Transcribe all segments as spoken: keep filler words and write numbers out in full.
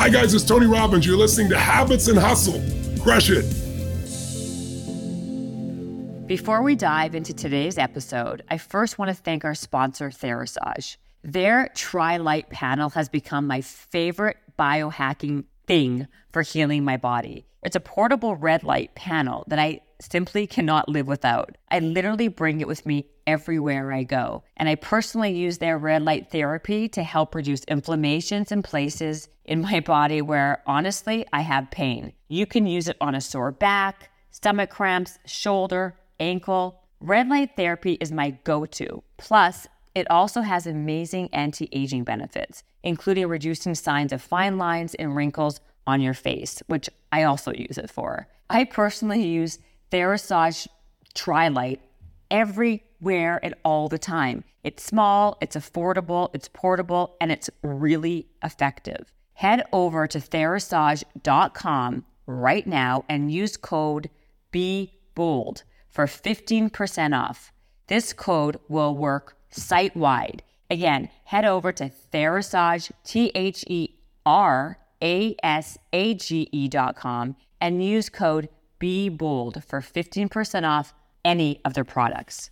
Hi guys, it's Tony Robbins. You're listening to Habits and Hustle. Crush it. Before we dive into today's episode, I first want to thank our sponsor, Therasage. Their Tri-Light panel has become my favorite biohacking thing for healing my body. It's a portable red light panel that I simply cannot live without. I literally bring it with me everywhere I go. And I personally use their red light therapy to help reduce inflammations in places in my body where, honestly, I have pain. You can use it on a sore back, stomach cramps, shoulder, ankle. Red light therapy is my go-to. Plus, it also has amazing anti-aging benefits, including reducing signs of fine lines and wrinkles on your face, which I also use it for. I personally use Therasage Tri-Light everywhere and all the time. It's small, it's affordable, it's portable, and it's really effective. Head over to Therasage dot com right now and use code BEBOLD for fifteen percent off. This code will work site-wide. Again, head over to Therasage, T H E R A S A G E dot com and use code BEBOLD for fifteen percent off any of their products.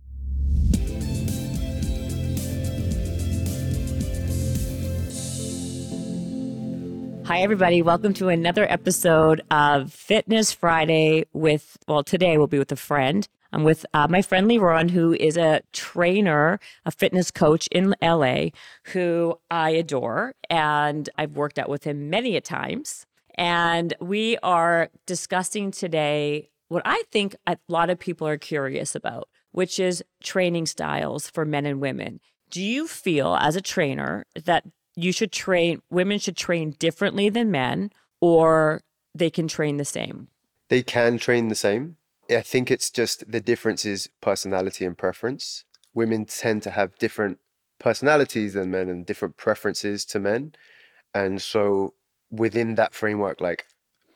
Hi, everybody. Welcome to another episode of Fitness Friday with, well, today we'll be with a friend. I'm with uh, my friend Leron, who is a trainer, a fitness coach in L A, who I adore. And I've worked out with him many a times. And we are discussing today what I think a lot of people are curious about, which is training styles for men and women. Do you feel as a trainer that you should train, women should train differently than men, or they can train the same? They can train the same. I think it's just the difference is personality and preference. Women tend to have different personalities than men and different preferences to men. And so within that framework, like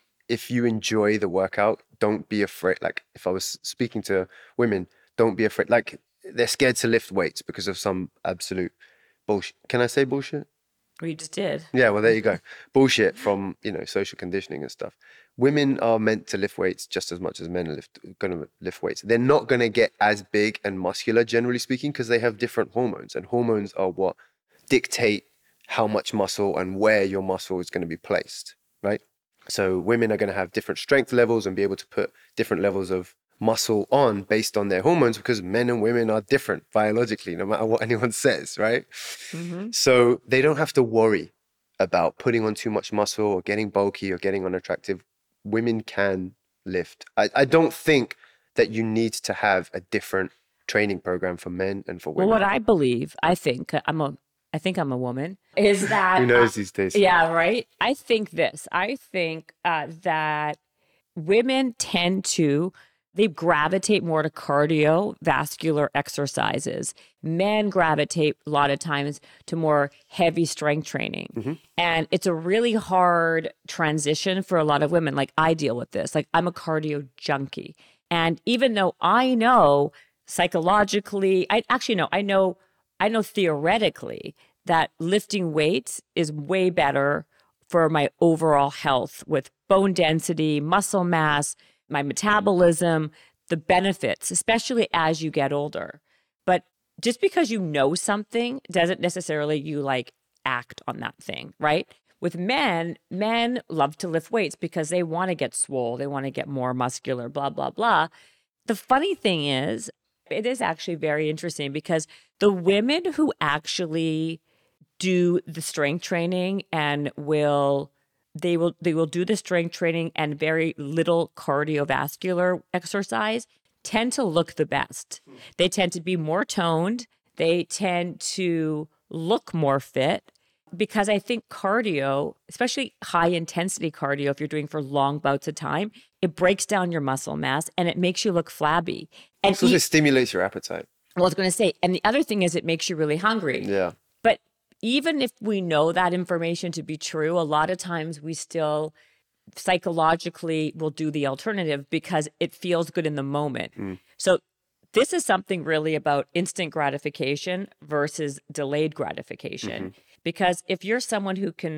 if you enjoy the workout, don't be afraid. Like if I was speaking to women, don't be afraid. Like they're scared to lift weights because of some absolute bullshit. Can I say bullshit? We just did. Yeah, well, there you go. Bullshit from, you know, social conditioning and stuff. Women are meant to lift weights just as much as men are lift, gonna lift weights. They're not going to get as big and muscular, generally speaking, because they have different hormones. And hormones are what dictate how much muscle and where your muscle is going to be placed, right? So women are going to have different strength levels and be able to put different levels of muscle on based on their hormones, because men and women are different biologically, no matter what anyone says, right? Mm-hmm. So they don't have to worry about putting on too much muscle or getting bulky or getting unattractive. Women can lift. I, I don't think that you need to have a different training program for men and for women. Well, what I believe, I think I'm a, I think I'm a woman, is that who knows these days? Yeah, right. I think this. I think uh, that women tend to. They gravitate more to cardiovascular exercises. Men gravitate a lot of times to more heavy strength training. Mm-hmm. And it's a really hard transition for a lot of women. Like I deal with this. Like I'm a cardio junkie. And even though I know psychologically, I actually know, I know, I know theoretically that lifting weights is way better for my overall health with bone density, muscle mass, my metabolism, the benefits, especially as you get older. But just because you know something doesn't necessarily you like act on that thing, right? With men, men love to lift weights because they want to get swole, they want to get more muscular, blah, blah, blah. The funny thing is, it is actually very interesting because the women who actually do the strength training and will They will they will do the strength training and very little cardiovascular exercise tend to look the best. They tend to be more toned. They tend to look more fit because I think cardio, especially high intensity cardio, if you're doing for long bouts of time, it breaks down your muscle mass and it makes you look flabby. And it also e- stimulates your appetite. Well, I was going to say, and the other thing is it makes you really hungry. Yeah. But even if we know that information to be true, a lot of times we still psychologically will do the alternative because it feels good in the moment. Mm. So this is something really about instant gratification versus delayed gratification. Mm-hmm. Because if you're someone who can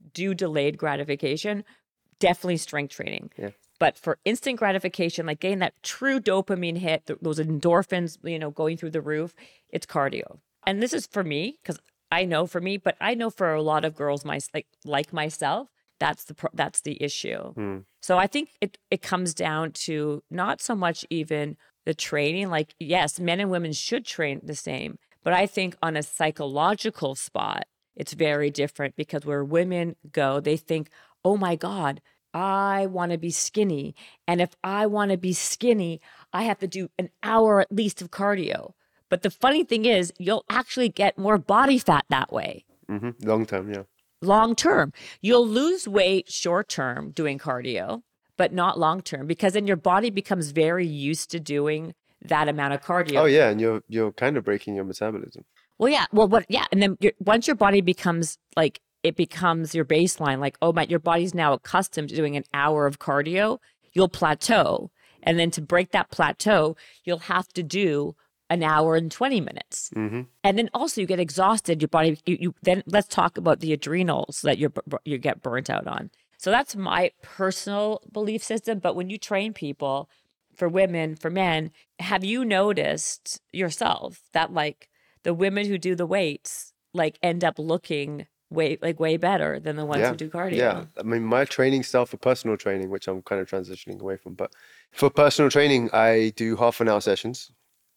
do delayed gratification, definitely strength training. Yeah. But for instant gratification, like getting that true dopamine hit, th- those endorphins, you know, going through the roof, it's cardio. And this is for me, because I know for me, but I know for a lot of girls, my like like myself, that's the pro- that's the issue. Mm. So I think it it comes down to not so much even the training. Like, yes, men and women should train the same, but I think on a psychological spot, it's very different, because where women go, they think, oh my God, I want to be skinny. And if I want to be skinny, I have to do an hour at least of cardio. But the funny thing is, you'll actually get more body fat that way. Mm-hmm. Long term, yeah. Long term. You'll lose weight short term doing cardio, but not long term, because then your body becomes very used to doing that amount of cardio. Oh yeah, and you're you're kind of breaking your metabolism. Well, yeah. Well, what? Yeah, and then you're, once your body becomes like, it becomes your baseline. Like, oh my, your body's now accustomed to doing an hour of cardio. You'll plateau, and then to break that plateau, you'll have to do an hour and twenty minutes. Mm-hmm. And then also you get exhausted. Your body. You, you then let's talk about the adrenals that you you get burnt out on. So that's my personal belief system. But when you train people, for women, for men, have you noticed yourself that like the women who do the weights like end up looking way like way better than the ones Yeah. who do cardio? Yeah, I mean, my training style for personal training, which I'm kind of transitioning away from, but for personal training, I do half an hour sessions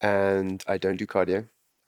and I don't do cardio.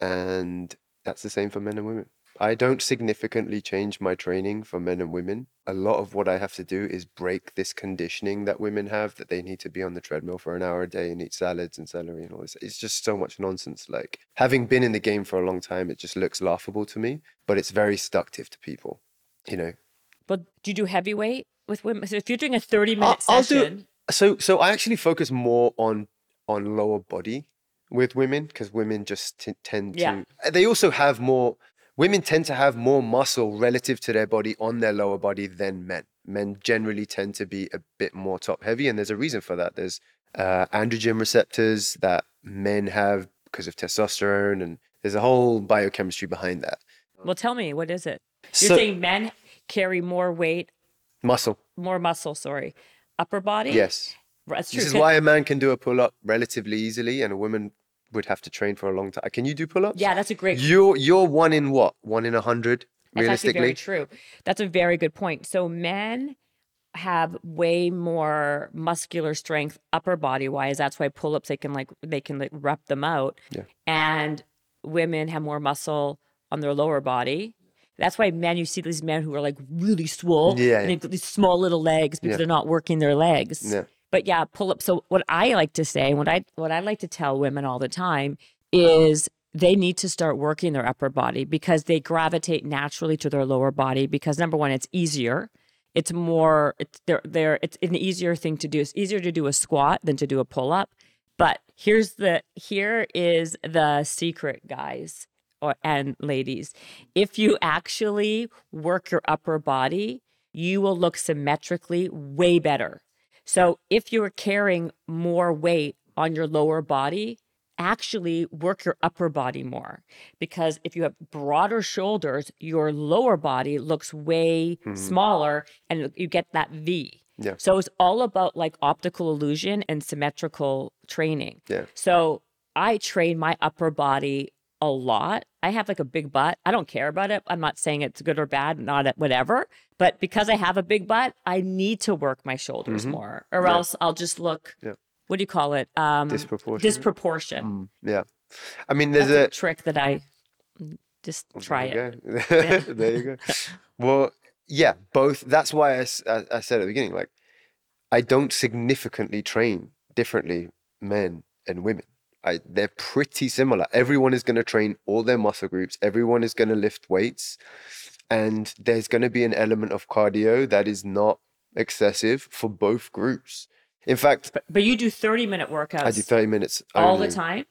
And that's the same for men and women. I don't significantly change my training for men and women. A lot of what I have to do is break this conditioning that women have, that they need to be on the treadmill for an hour a day and eat salads and celery and all this. It's just so much nonsense. Like, having been in the game for a long time, it just looks laughable to me, but it's very seductive to people, you know. But do you do heavyweight with women? So if you're doing a thirty minute I'll- I'll do- session, So, so I actually focus more on on lower body with women, because women just t- tend Yeah. to. They also have more. Women tend to have more muscle relative to their body on their lower body than men. Men generally tend to be a bit more top heavy, and there's a reason for that. There's uh, androgen receptors that men have because of testosterone, and there's a whole biochemistry behind that. well, tell me, what is it? You're So- saying men carry more weight, Muscle, more muscle, sorry, upper body? yes. That's true. This is why a man can do a pull up relatively easily, and a woman would have to train for a long time. Can you do pull ups? Yeah, that's a great You're you're one in what? One in a hundred, That's actually very realistically. true. That's a very good point. So men have way more muscular strength upper body wise. That's why pull-ups they can like they can like rep them out. Yeah. And women have more muscle on their lower body. That's why men, you see these men who are like really swole, Yeah, and yeah. they've got these small little legs because Yeah. they're not working their legs. Yeah. But yeah, pull up. So what I like to say, what I what I like to tell women all the time is they need to start working their upper body, because they gravitate naturally to their lower body, because number one, it's easier. It's more, it's they're, they're, it's an easier thing to do. It's easier to do a squat than to do a pull up. But here's the, here is the secret, guys or, and ladies. If you actually work your upper body, you will look symmetrically way better. So if you're carrying more weight on your lower body, actually work your upper body more, because if you have broader shoulders, your lower body looks way smaller and you get that V. Yeah. So it's all about like optical illusion and symmetrical training. Yeah. So I train my upper body a lot. I have like a big butt. I don't care about it. I'm not saying it's good or bad, not at whatever. But because I have a big butt, I need to work my shoulders more, or Yeah. else I'll just look. Yeah. What do you call it? Um, Disproportionate. Disproportion. Mm, yeah. I mean, there's That's a a. trick that I just try it. There you go. There you go. Well, yeah, both. That's why I, s- I- I said at the beginning, like, I don't significantly train differently men and women. I, they're pretty similar. Everyone is going to train all their muscle groups. Everyone is going to lift weights. And there's going to be an element of cardio that is not excessive for both groups. In fact, But, but you do thirty minute workouts I do thirty minutes all only. the time.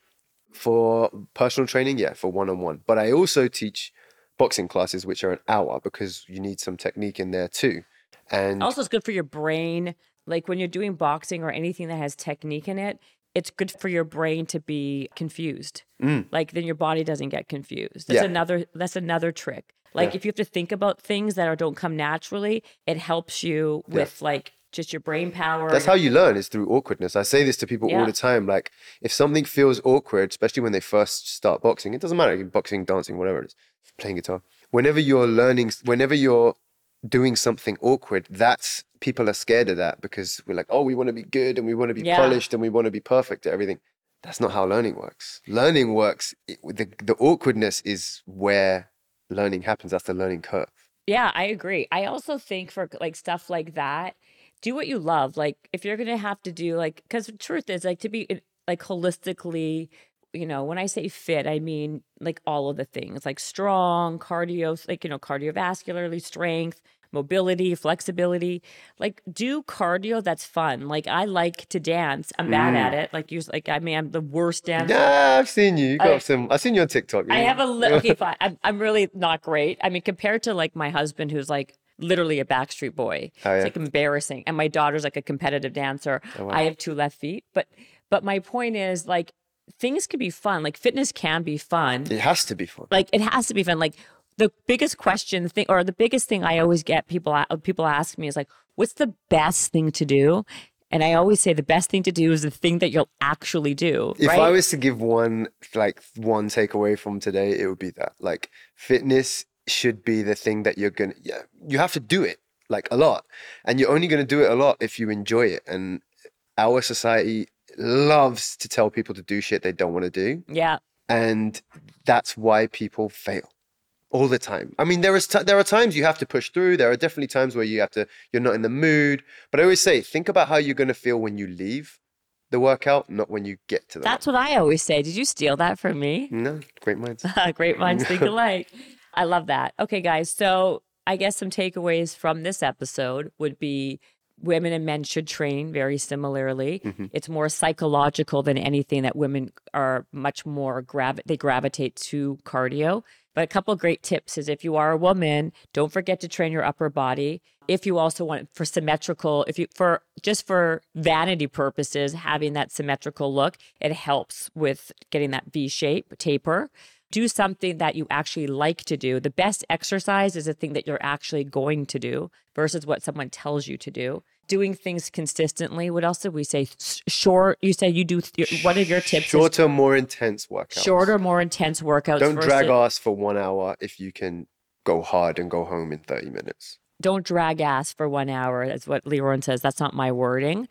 For personal training, yeah, for one-on-one. But I also teach boxing classes, which are an hour, because you need some technique in there too. And Also, it's good for your brain. Like when you're doing boxing or anything that has technique in it, it's good for your brain to be confused. Mm. Like then your body doesn't get confused. That's Yeah. another. That's another trick. Like Yeah. if you have to think about things that are, don't come naturally, it helps you with like just your brain power. That's how you learn, is through awkwardness. I say this to people Yeah. all the time. Like, if something feels awkward, especially when they first start boxing, it doesn't matter, boxing, dancing, whatever it is, playing guitar. Whenever you're learning, whenever you're doing something awkward, that's, people are scared of that because we're like, oh, we want to be good and we want to be Yeah. polished and we want to be perfect at everything. That's not how learning works. Learning works, it, the, the awkwardness is where learning happens. That's the learning curve. Yeah, I agree. I also think for like stuff like that, do what you love. Like if you're gonna have to do like, because the truth is like to be like holistically, you know, when I say fit, I mean like all of the things, like strong, cardio, like, you know, cardiovascularly, strength, mobility, flexibility. Like do cardio that's fun. Like I like to dance. I'm bad at it. Like you, like I mean, I'm the worst dancer. Yeah, I've seen you. You got I- some. I've seen you on TikTok. I have a li- okay, fine. I'm I'm really not great. I mean, compared to like my husband, who's like literally a Backstreet Boy, Oh, yeah. it's like embarrassing. And my daughter's like a competitive dancer. Oh, wow. I have two left feet, but but my point is like things can be fun. Like fitness can be fun. It has to be fun. Like it has to be fun. Like the biggest question thing, or the biggest thing I always get people a- people ask me is like, what's the best thing to do? And I always say the best thing to do is the thing that you'll actually do. If right? I was to give one, like one takeaway from today, it would be that, like, fitness should be the thing that you're gonna, yeah, you have to do it like a lot, and you're only gonna do it a lot if you enjoy it. And our society loves to tell people to do shit they don't want to do, yeah. and that's why people fail all the time. I mean, there is t- there are times you have to push through. There are definitely times where you have to, you're not in the mood. But I always say, think about how you're gonna feel when you leave the workout, not when you get to the. That's what I always say. Did you steal that from me? No, great minds. Great minds think alike. I love that. Okay, guys. So I guess some takeaways from this episode would be women and men should train very similarly. Mm-hmm. It's more psychological than anything, that women are much more, gravi- they gravitate to cardio. But a couple of great tips is if you are a woman, don't forget to train your upper body. If you also want for symmetrical, if you for just for vanity purposes, having that symmetrical look, it helps with getting that V shape, taper. Do something that you actually like to do. The best exercise is a thing that you're actually going to do versus what someone tells you to do. Doing things consistently. What else did we say? S- Short. You said you do. Th- what are your tips? is Shorter, more intense workouts. shorter, more intense workouts. Don't versus- drag ass for one hour if you can go hard and go home in thirty minutes. Don't drag ass for one hour. That's what Leroy says. That's not my wording.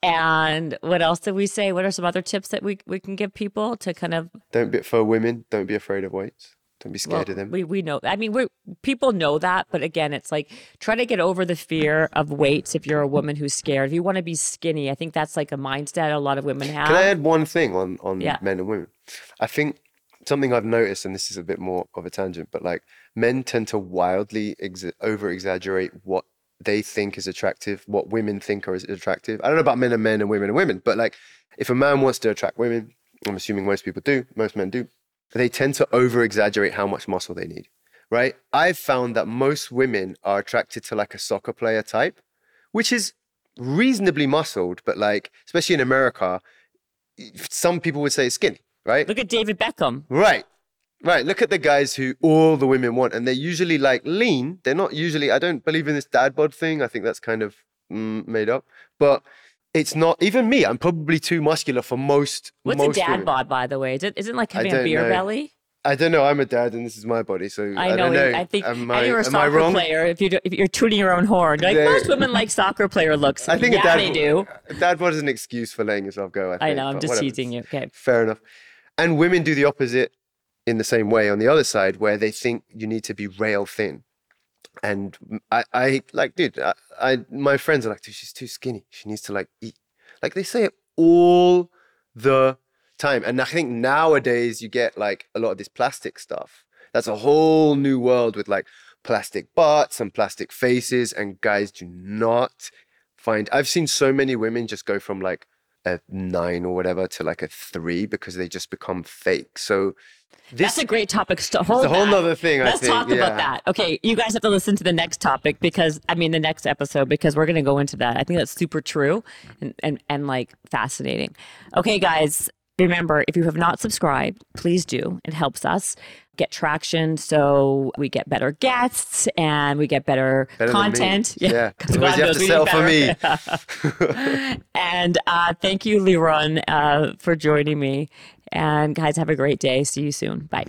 And what else did we say? What are some other tips that we we can give people to kind of Don't be, for women, don't be afraid of weights. Don't be scared well, of them. We we know. I mean, we people know that, but again, it's like try to get over the fear of weights. If you're a woman who's scared, if you want to be skinny, I think that's like a mindset a lot of women have. Can I add one thing on, on Yeah. men and women? I think something I've noticed, and this is a bit more of a tangent, but like men tend to wildly ex- over exaggerate what they think is attractive, what women think are is attractive. I don't know about men and men and women and women, but like if a man wants to attract women, I'm assuming most people do, most men do, they tend to over exaggerate how much muscle they need, right? I've found that most women are attracted to like a soccer player type, which is reasonably muscled, but like, especially in America, some people would say it's skinny, right? Look at David Beckham. Right. Right. Look at the guys who all the women want, and they're usually like lean. They're not usually, I don't believe in this dad bod thing. I think that's kind of mm, made up. But it's not, even me, I'm probably too muscular for most What's most a dad women. bod, by the way? Is it, isn't it like I having a don't beer know. belly? I don't know. I'm a dad and this is my body. So I, I know. don't know. I think am and I, you're a am I soccer wrong? player. If you do, if you're tooting your own horn, you're like Yeah. most women like soccer player looks. I think yeah, a dad, they do. a dad bod is an excuse for letting yourself go. I, think, I know. I'm but just whatever. teasing you. Okay. Fair enough. And women do the opposite in the same way on the other side, where they think you need to be rail thin. And I, I like, dude, I, I, my friends are like, dude, she's too skinny. She needs to like eat. Like they say it all the time. And I think nowadays you get like a lot of this plastic stuff. That's a whole new world with like plastic butts and plastic faces. And guys do not find, I've seen so many women just go from like a nine or whatever to like a three because they just become fake. So this That's a great topic. So hold it's a whole that. nother thing. Let's I think. talk yeah. about that. Okay, you guys have to listen to the next topic because I mean the next episode because we're gonna go into that. I think that's super true and and, and like fascinating. Okay, guys, remember if you have not subscribed, please do. It helps us. get traction so we get better guests and we get better, better content. Yeah. Because yeah. you have to settle for me. And uh, thank you, Liron, uh, for joining me. And guys, have a great day. See you soon. Bye.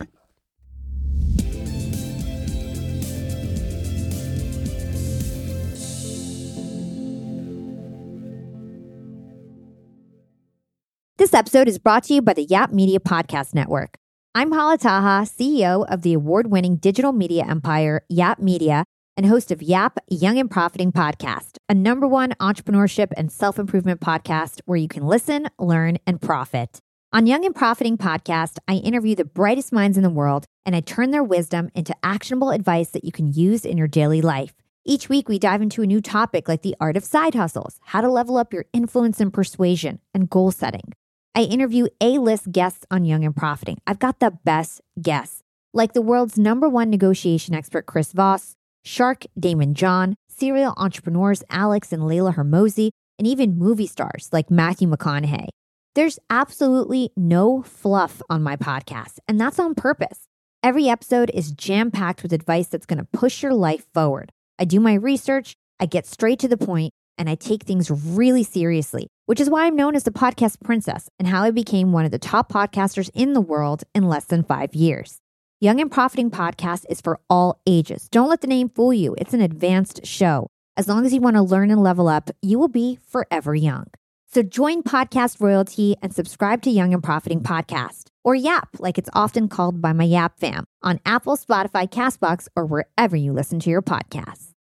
This episode is brought to you by the Yap Media Podcast Network. I'm Hala Taha, C E O of the award-winning digital media empire, Yap Media, and host of Yap Young and Profiting Podcast, a number one entrepreneurship and self-improvement podcast where you can listen, learn, and profit. On Young and Profiting Podcast, I interview the brightest minds in the world, and I turn their wisdom into actionable advice that you can use in your daily life. Each week, we dive into a new topic like the art of side hustles, how to level up your influence and persuasion, and goal setting. I interview A-list guests on Young and Profiting. I've got the best guests, like the world's number one negotiation expert, Chris Voss, Shark Damon John, serial entrepreneurs Alex and Layla Hermosi, and even movie stars like Matthew McConaughey. There's absolutely no fluff on my podcast, and that's on purpose. Every episode is jam-packed with advice that's going to push your life forward. I do my research, I get straight to the point, and I take things really seriously, which is why I'm known as the podcast princess and how I became one of the top podcasters in the world in less than five years. Young and Profiting Podcast is for all ages. Don't let the name fool you. It's an advanced show. As long as you want to learn and level up, you will be forever young. So join Podcast Royalty and subscribe to Young and Profiting Podcast, or Yap, like it's often called by my Yap fam, on Apple, Spotify, CastBox, or wherever you listen to your podcasts.